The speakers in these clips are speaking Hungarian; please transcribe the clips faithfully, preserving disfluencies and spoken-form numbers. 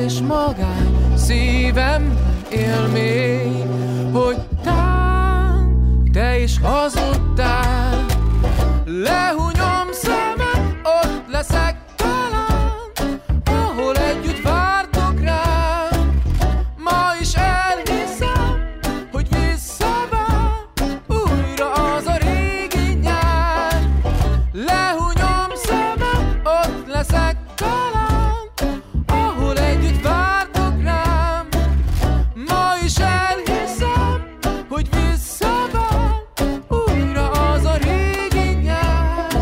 és magány, szívemben élmény, hogy tán, te is hazudtál. Lehunyom szemet, ott leszek talán, ahol együtt vártok rám. Ma is elhiszem, hogy visszavár újra az a régi nyár. Lehunyom szemet, ott leszek talán, ahol együtt vártok rám. Ma is elhiszem, hogy visszavár újra az a régi nyár.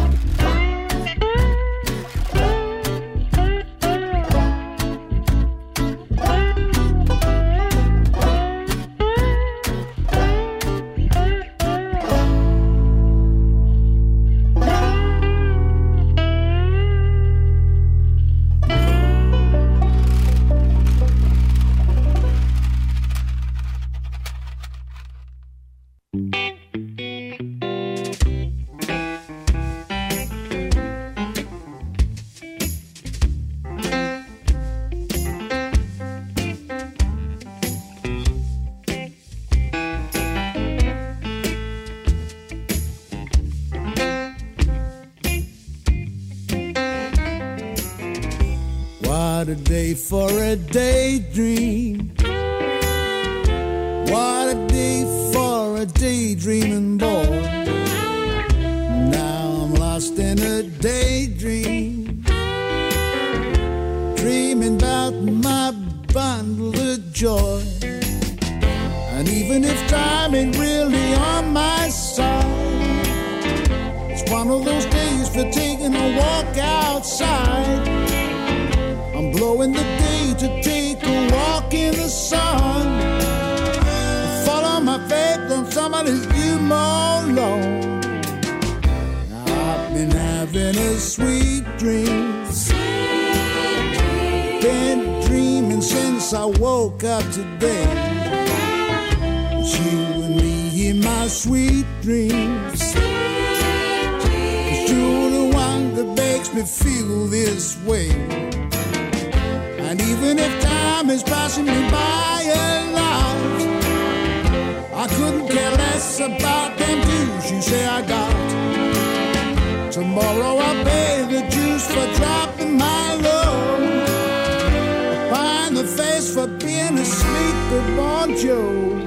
What a day for a daydream. What a day for a daydreaming boy. Now I'm lost in a daydream, dreaming about my bundle of joy. And even if time ain't really on my side, it's one of those days for taking a walk outside. I'm blowing the day to take a walk in the sun. Follow my faith on somebody's view more long. I've been having a sweet dream. Sweet dream. Been dreaming since I woke up today. It's you and me in my sweet dreams. Sweet dream. It's you're the one that makes me feel this way. And even if time is passing me by alive, I couldn't care less about them dues you say I got. Tomorrow I'll pay the dues for dropping my load. I'll find the face for being asleep with Bon Joe.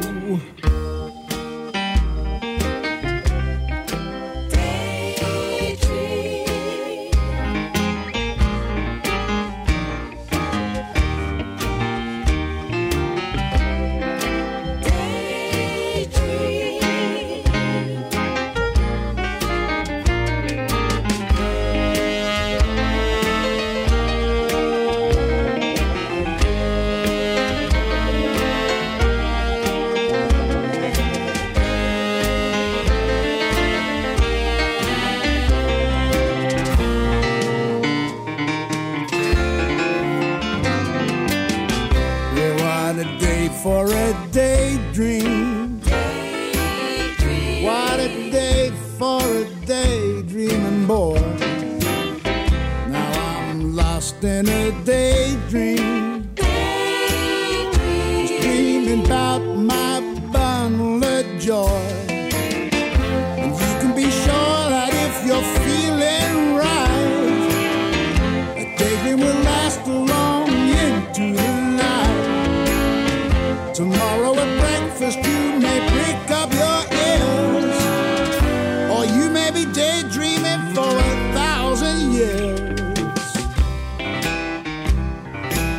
For a daydream. Daydream. What a day for a daydreaming boy. Now I'm lost in a daydream. Daydream. Just dreaming about my bundle of joy. And you can be sure that if you're feeling right, a daydream will last long into the night. Tomorrow at breakfast you may prick up your ears, or you may be daydreaming for a thousand years.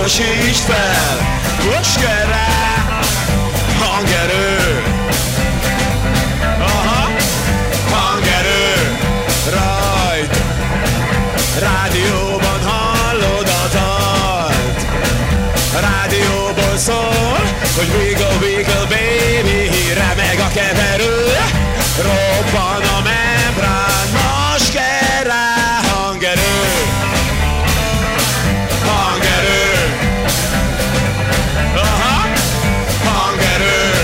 Hangosítsd fel, most kell rá hangerő. Aha, hangerő, rajt. Rádióban hallod a dalt. Rádióból szól, hogy wiggle, wiggle baby, remeg a keverő. Robban a membrán, most kell rá hangerő. Hangerő. Aha, hangerő.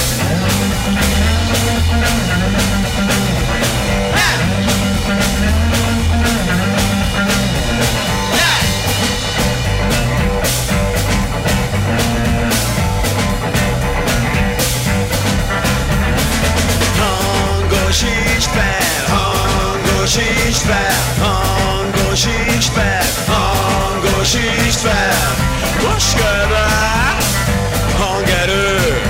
Hangosítsd fel, hangosítsd fel, hangosítsd fel, hangosítsd fel, most kell rá hangerő.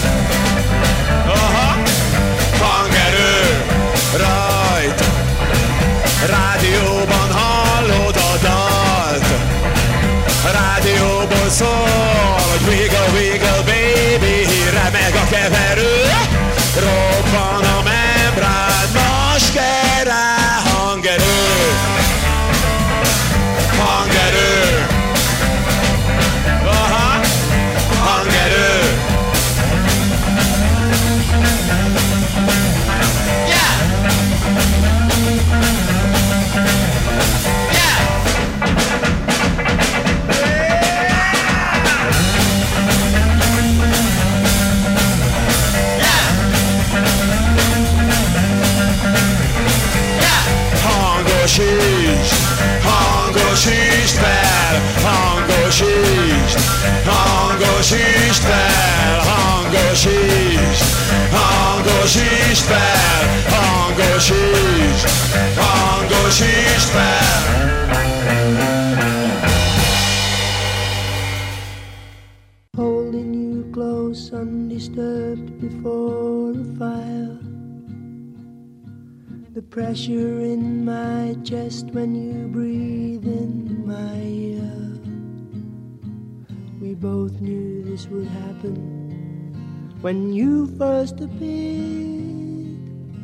Aha, hangerő, rajt. Rádióban hallod a dalt. Rádióból szól, hogy wiggle, wiggle baby, remeg a keverő. Robban a membrán, most kell rá hangerő. Hangerő. Aha, hangerő. Yeah! Yeah! Hangosítsd, hangosítsd fel, hangosítsd, hangosítsd fel, hangosítsd, hangosítsd fel, hangosítsd, hangosítsd fel. Holding you close, undisturbed before a fire. The pressure in my chest when you breathe in my ear. We both knew this would happen when you first appeared.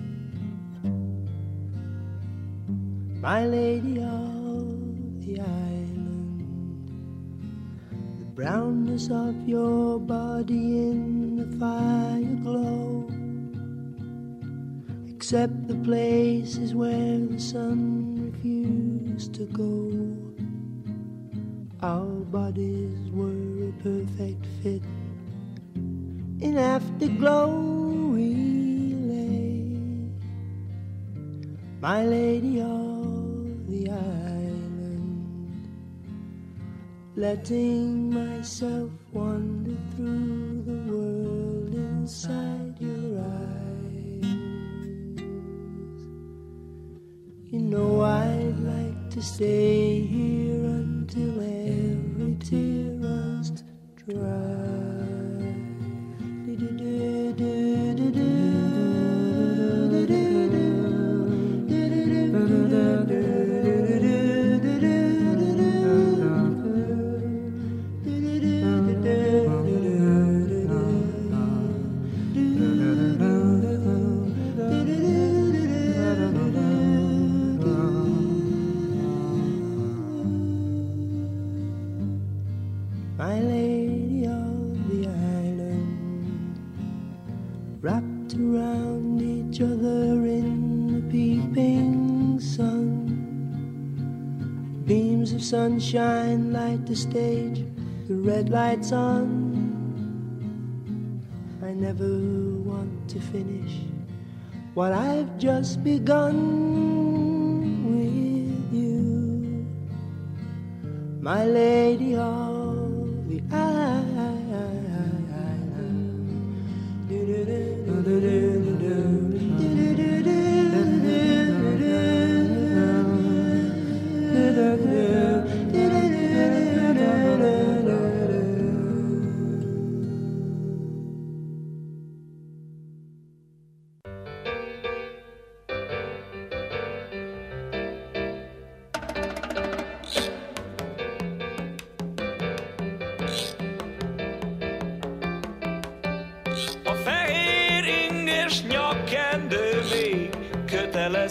My lady of the island, the brownness of your body in the fire glow. Except the places where the sun refused to go. Our bodies were a perfect fit. In afterglow we lay, my lady of the island, letting myself wander through the world inside your eyes. You know I'd like to stay here until every tear runs dry. My lady of the island, wrapped around each other in the peeping sun. Beams of sunshine light the stage, the red lights on. I never want to finish what I've just begun with you, my lady of the island.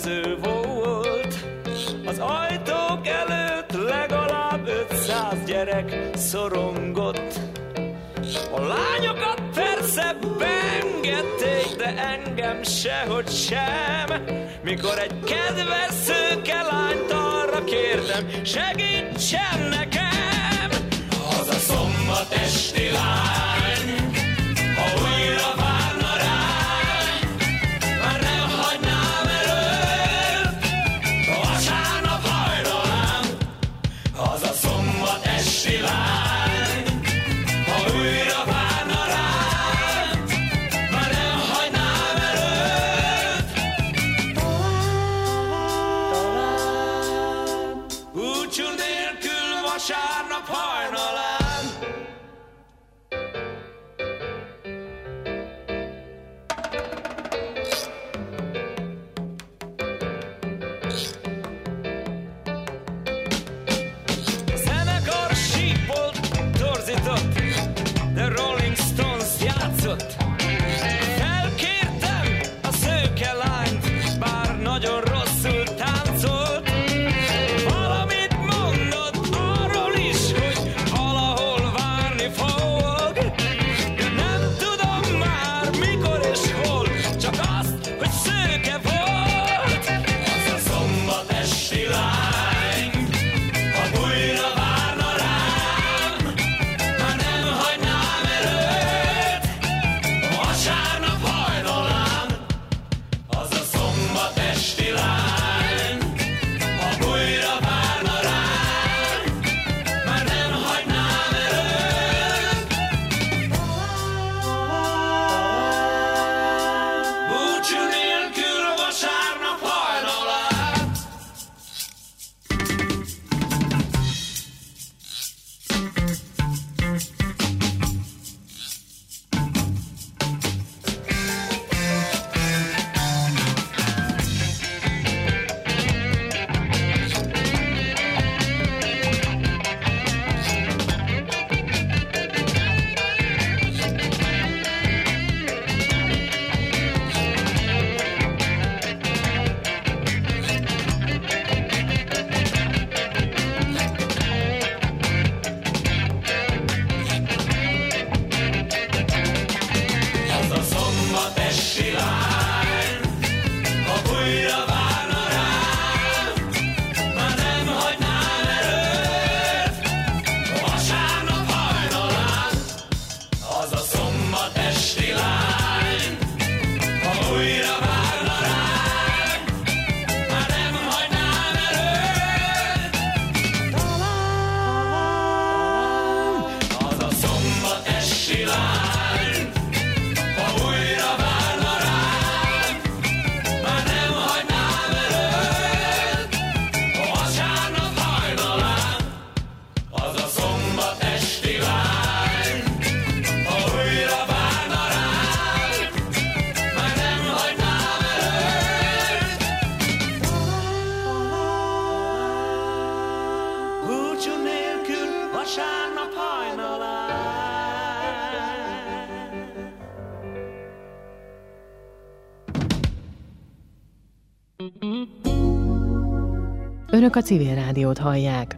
mező volt. Az ajtók előtt legalább ötszáz gyerek szorongott. A lányokat persze beengedték, de engem sehogy sem. Mikor egy kedves szőke lányt arra kértem, segítsen nekem. Az a szombat esti lány, ha újra várna rám, már nem hagynám előtt a vasárnap hajnalán. Az a szombat esti lány, ha újra várna rám, már nem hagynám előtt. Talán búcsú nélkül vasárnap hajnalán. A zenekar sípolt, torzított, de Rolling Stones játszott. Felkértem a szőke lányt, bár nagyon rosszul táncolt. Valamit mondott arról is, hogy valahol várni fog. De nem tudom már mikor és hol, csak azt, hogy szőke volt. Az a szombat esti lány, ha újra várna rám, már nem hagynám előtt a vasárnap hajnalán. Az a szombat esti lány, ha újra várna rám, már nem hagynám előtt. Búcsú nélkül a vasárnap hajnalán. Az a szombat esti lány, ha újra várna rám, már nem hagynám előtt a vasárnap hajnalán. Az a szombat esti lány, ha újra várna rám, már nem hagynám előtt. Talán az a szombat esti lány, ha újra várna rám, már nem hagynám előtt a vasárnap hajnalán. Az a szombat esti lány, ha újra várna rám, már nem hagynám előtt. Búcsú nélkül vasárnap hajnalán. Önök a Civil Rádiót hallják.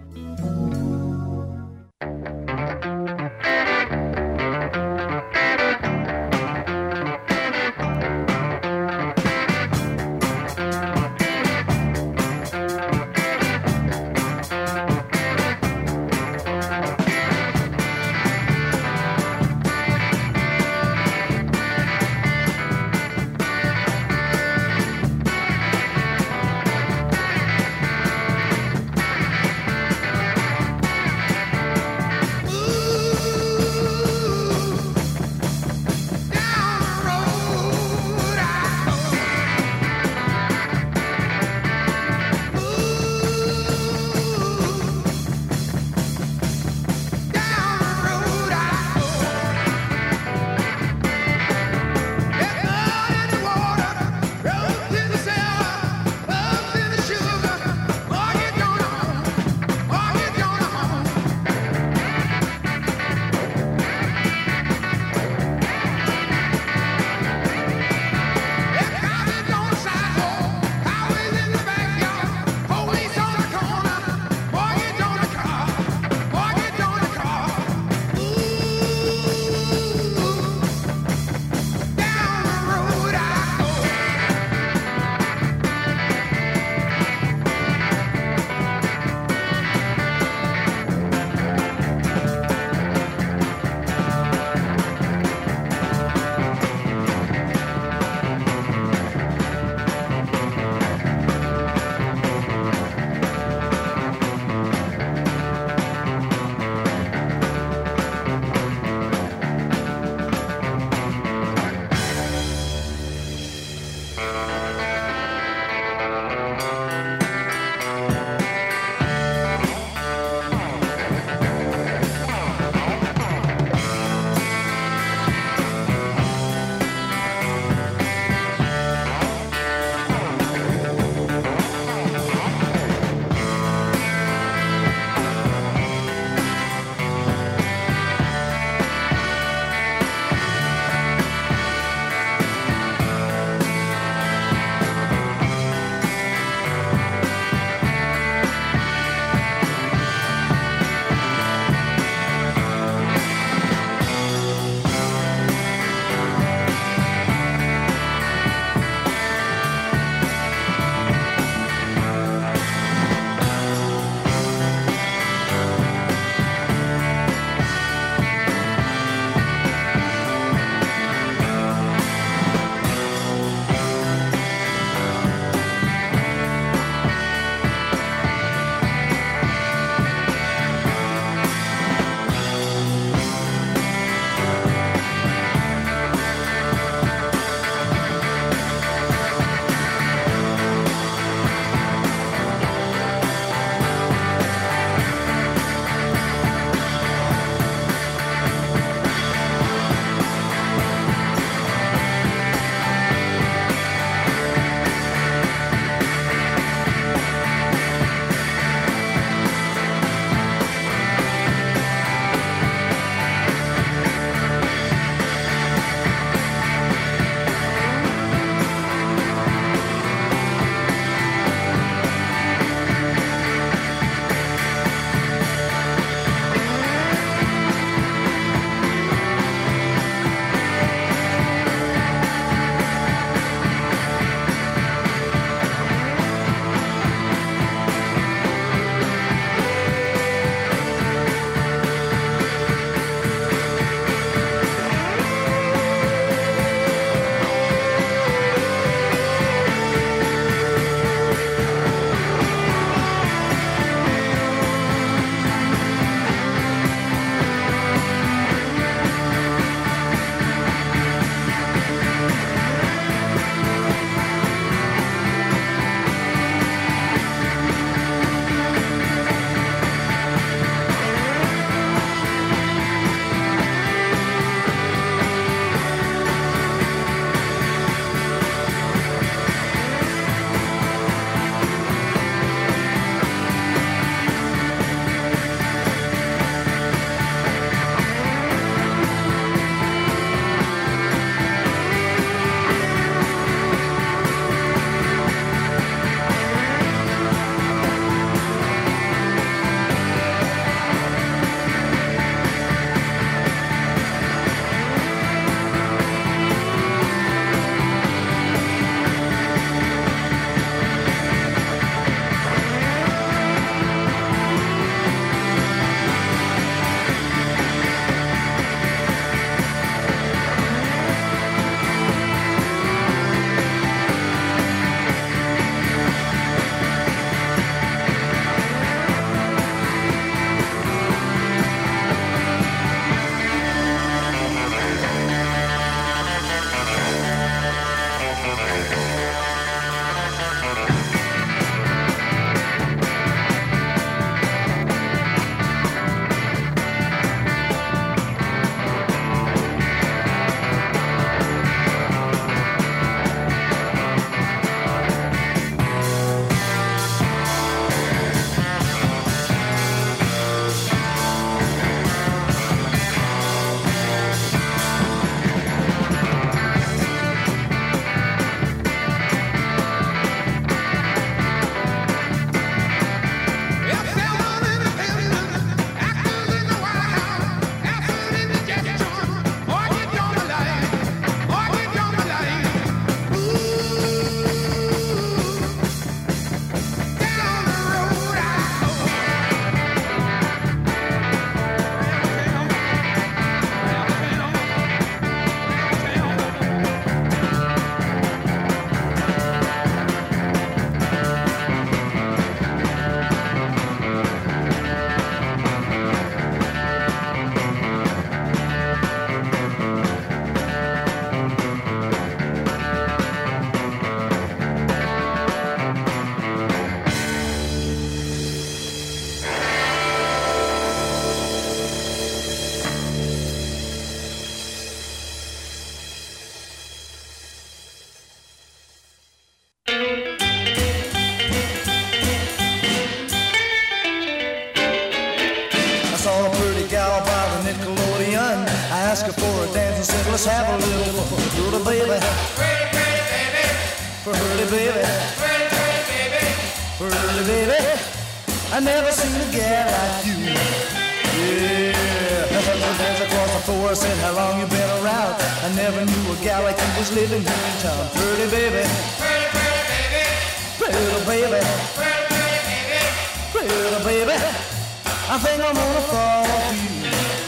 a dance and said, let's have a little fun. Pretty baby, pretty, pretty baby, pretty baby, pretty, pretty baby, pretty baby. I never seen a gal like you. Yeah, dance across the floor, said, how long you been around? I never knew a gal like you was living here in town. Pretty baby, pretty, pretty baby, pretty baby, pretty, pretty baby, pretty baby. I think I'm gonna fall for you.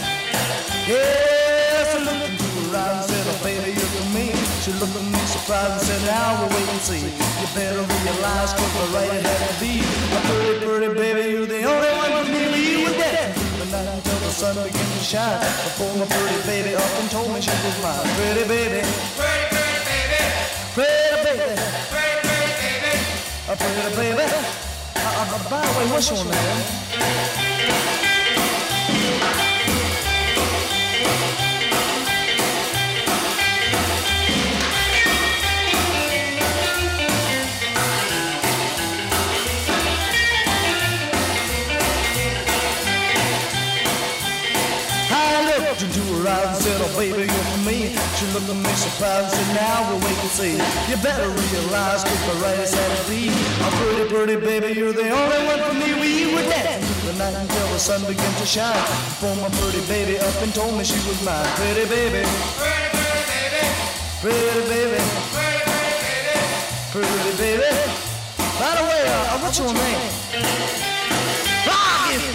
Yeah, she looked into her eyes and said, oh baby, you're for me. She looked at me surprised and said, now we'll wait and see. You better realize, cause we're right it had to be. My pretty, pretty baby, you're the only one for me. You were dead the night until the sun began to shine. Before my pretty baby up and told me she was mine. Pretty baby, pretty, pretty baby, pretty baby, pretty, pretty baby, a pretty baby. Uh, uh, by the way, what's your name? Into her eyes and said, oh baby, you're for me. She looked at me surprised and said, now we'll wait and see. You better realize, cause the right is how to be. Oh pretty, pretty baby, you're the only one for me. We were dancing through the night until the sun began to shine. Before my pretty baby up and told me she was mine. Pretty baby, pretty, pretty baby, pretty baby, pretty, pretty baby, pretty baby. By the way, uh, what's your name? Rock it!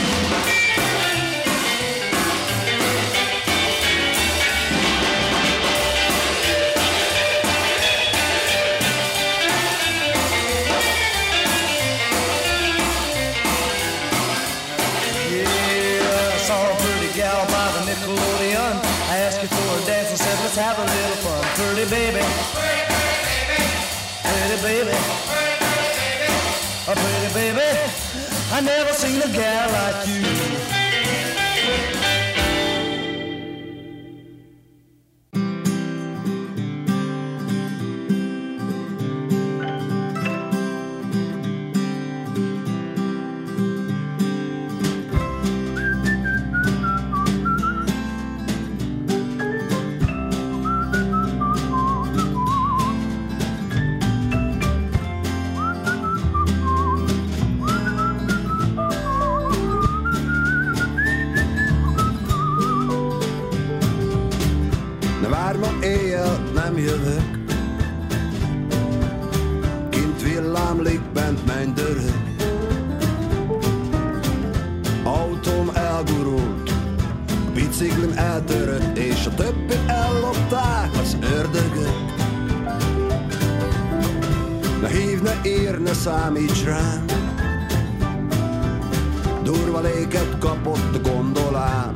Nickelodeon. I asked you for a dance and said, let's have a little fun. Pretty baby, pretty, pretty baby, pretty baby, a pretty baby. I never seen a gal like you. Nem jövök, kint villámlik, bent mennydörög. Autóm elgurult, biciklim eltörött, és a többi ellopták az ördögök. Ne hívj, ne ír, ne számíts rám, durva léket kapott a gondolám.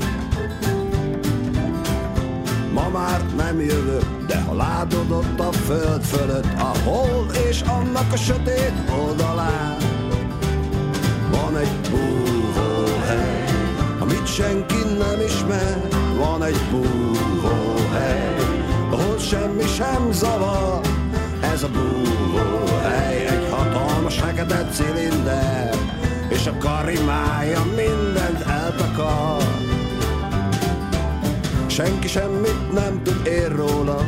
Ma már nem jövök, de ha látod ott a föld fölött a hold és annak a sötét oldalán van egy búvóhely, amit senki nem ismer. Van egy búvóhely, ahol semmi sem zavar. Ez a búvóhely egy hatalmas fekete cilinder, és a karimája mindent eltakar. Senki semmit nem tud ér róla.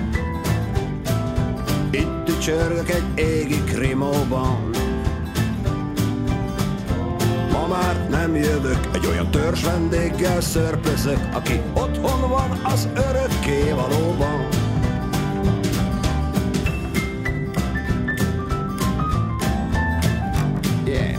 Itt tücsörgök egy égi krimóban. Ma már nem jövök, egy olyan törzs vendéggel szörpözök, aki otthon van az örökké valóban. Yeah.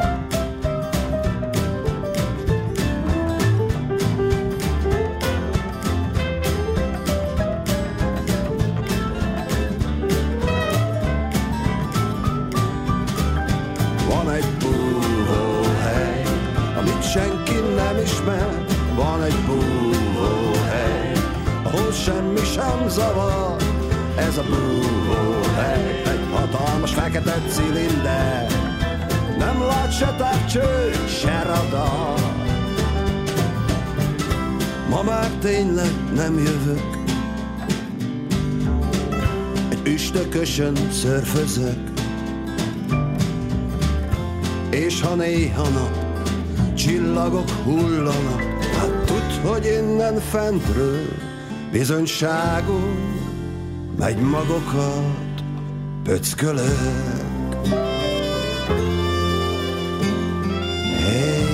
Van egy búvóhely, ahol semmi sem zavar. Ez a búvóhely egy hatalmas fekete cilinder, nem lát se távcső, se radar. Ma már tényleg nem jövök, egy üstökösön szörfözök, és ha néha nap csillagok hullanak, hát tudd, hogy innen fentről Bizonyságon megy magokat pöckölök. Hey.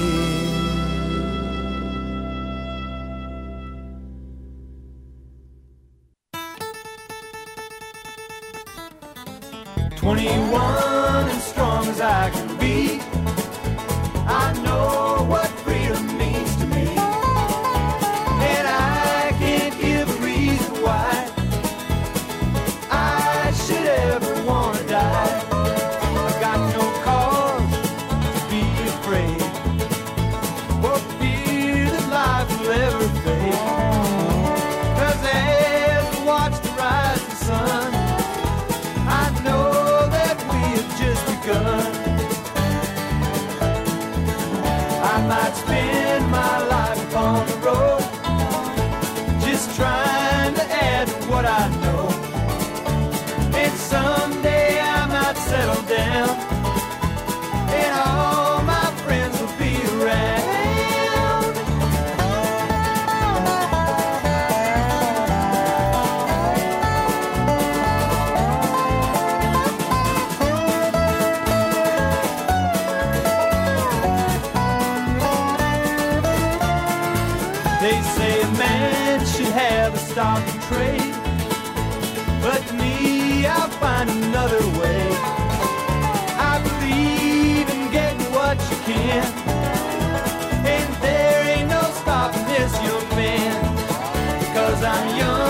twenty-one and strong as I can be, I know what freedom means to me, and I can't give a reason why I should ever want to die. I've got no cause to be afraid, or fear that life will ever fade, 'cause as we watch the rising sun, I know just begun. I might spend my life upon the road, just trying to add to what I know, and someday I might settle down, and all my friends will be around. They say a man should have a stock and trade, but me, I'll find another way. I believe in getting what you can, and there ain't no stopping this young man, 'cause I'm young